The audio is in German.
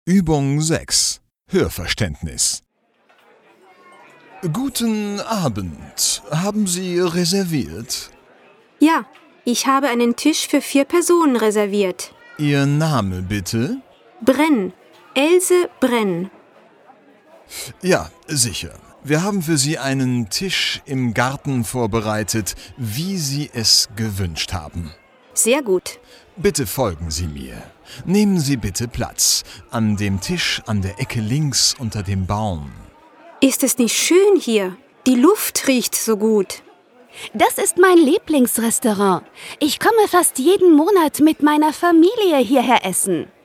Übung 6. Hörverständnis. Guten Abend. Haben Sie reserviert? Ja, ich habe einen Tisch für 4 Personen reserviert. Ihr Name bitte? Brenn. Else Brenn. Ja, sicher. Wir haben für Sie einen Tisch im Garten vorbereitet, wie Sie es gewünscht haben. Sehr gut. Bitte folgen Sie mir. Nehmen Sie bitte Platz. An dem Tisch an der Ecke links unter dem Baum. Ist es nicht schön hier? Die Luft riecht so gut. Das ist mein Lieblingsrestaurant. Ich komme fast jeden Monat mit meiner Familie hierher essen.